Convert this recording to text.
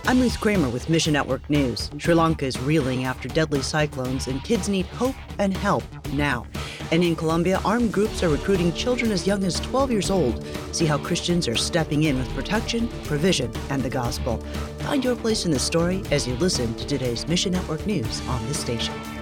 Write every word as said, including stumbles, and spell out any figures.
I'm Ruth Kramer with Mission Network News. Sri Lanka is reeling after deadly cyclones, and kids need hope and help now. And in Colombia, armed groups are recruiting children as young as twelve years old. See how Christians are stepping in with protection, provision, and the gospel. Find your place in the story as you listen to today's Mission Network News on this station.